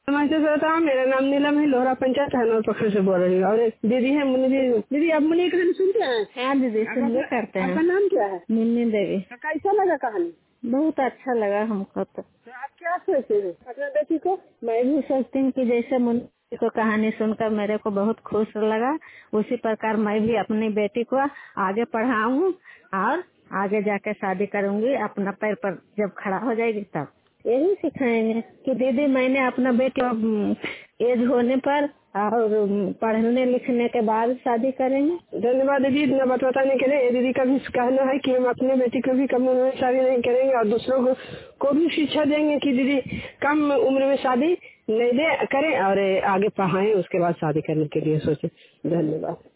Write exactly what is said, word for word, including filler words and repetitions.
नमस्ते श्रोता, मेरा नाम नीलम है, लोहरा पंचायत हनौर पखर से बोल रही हूँ। और एक दीदी है मुन्नी दीदी। दीदी आप मुन्नी कहानी सुनते हैं? हाँ दीदी सुनते करते हैं। आपका नाम क्या है? मुन्नी देवी। कैसा लगा कहानी? बहुत अच्छा लगा हमको तो। तो आप क्या सोचते हैं अपने बेटी को? मैं भी सोचती हूँ कि जैसे मुन्नी को कहानी सुनकर मेरे को बहुत खुश लगा, उसी प्रकार मैं भी अपनी बेटी को आगे पढ़ाऊँ और आगे जाके शादी करूँगी, अपना पैर पर जब खड़ा हो जाएगी तब। यही सिखाएंगे कि दीदी मैंने अपना बेटी एज होने पर और पढ़ने लिखने के बाद शादी करेंगे। धन्यवाद दीदी, इतना बात बताने के लिए। दीदी का भी कहना है कि हम अपने बेटी को भी कम उम्र में शादी नहीं करेंगे और दूसरों को, को भी शिक्षा देंगे कि दीदी कम उम्र में शादी नहीं दे करें और आगे पढ़ाएं, उसके बाद शादी करने के लिए सोचे। धन्यवाद।